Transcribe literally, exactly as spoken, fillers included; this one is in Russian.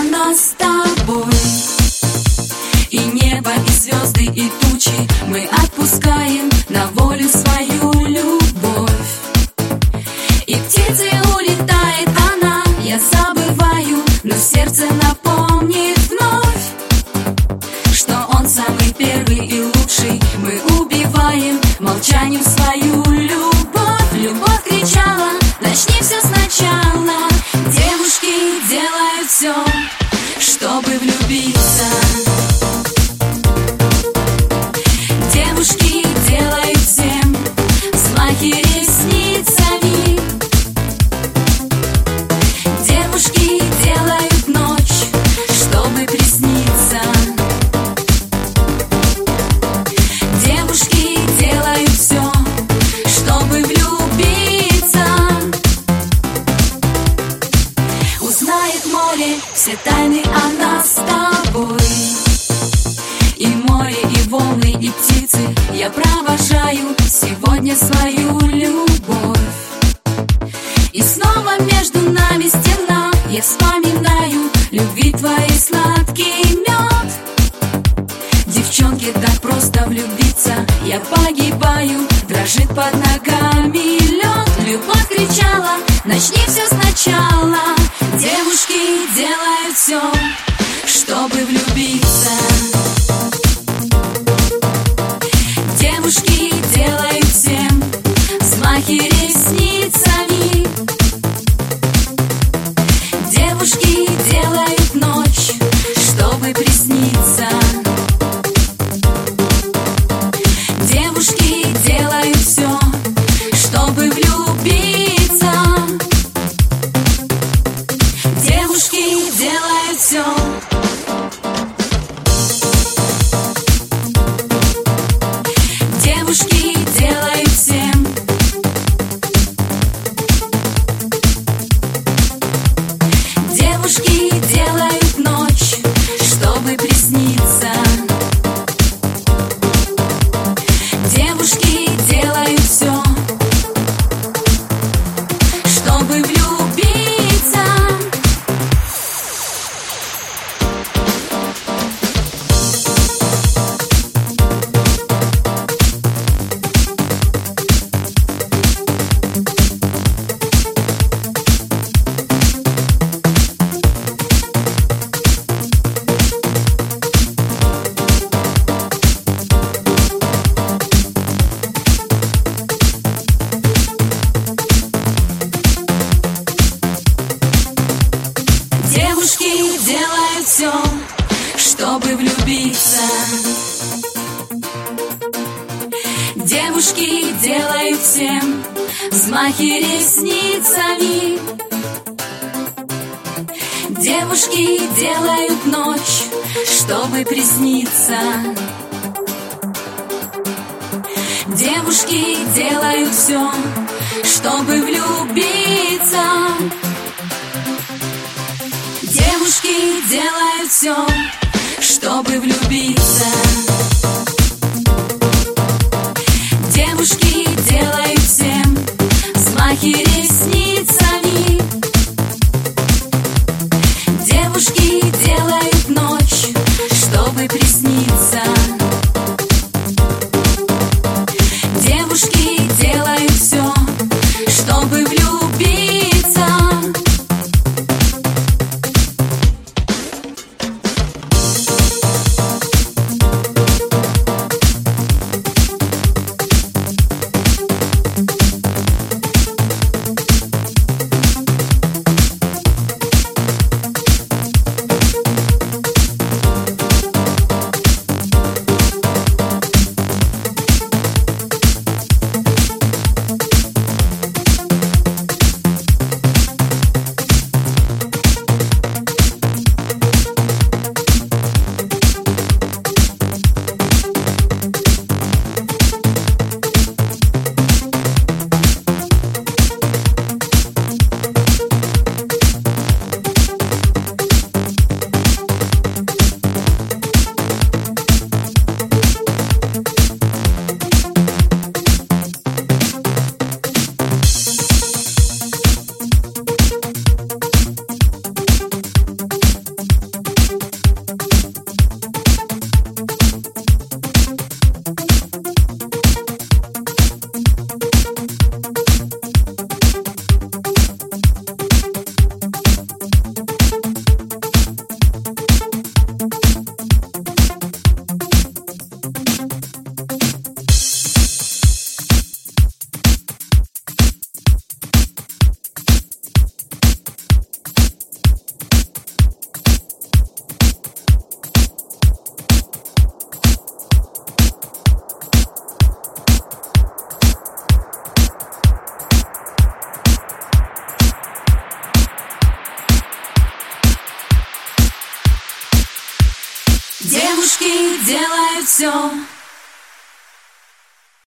нас с тобой. И небо, и звезды, и тучи мы отпускаем на волю свою любовь. И птицей улетает она, я забываю, но сердце напомнит вновь, что он самый первый и лучший. Мы убиваем молчанием свою любовь. Любовь кричала: начни все сначала. Девушки делают все, чтобы влюбиться. Девушки делают всем взмахи ресницами. Девушки делают ночь, чтобы присниться. Девушки делают все, чтобы влюбиться. Узнает море все тайны о нас с тобой. И море, и волны, и птицы, я провожаю сегодня свою любовь. И снова между нами стена, я вспоминаю любви твоей сладкий мед. Девчонке так просто влюбиться, я погибаю, дрожит под ногами лед. Любовь кричала: начни все сначала. Девушки делают все, чтобы влюбиться. Девушки делают всем взмахи ресницами. Девушки делают ночь, чтобы присниться. Девушки делают все, чтобы влюбиться. Девушки делают все. Девушки делают всем. Девушки делают ночь, чтобы присниться. Девушки делают все, чтобы влюбиться. Девушки делают все, чтобы влюбиться. Девушки делают всем взмахи ресницами. Девушки делают ночь, чтобы присниться. Девушки делают все, чтобы влюбиться. Девушки делают все, чтобы влюбиться. Девушки делают всем взмахи ресницами. Девушки делают ночь, чтобы присниться. Девушки делают все, чтобы влюбиться. Девушки делают все.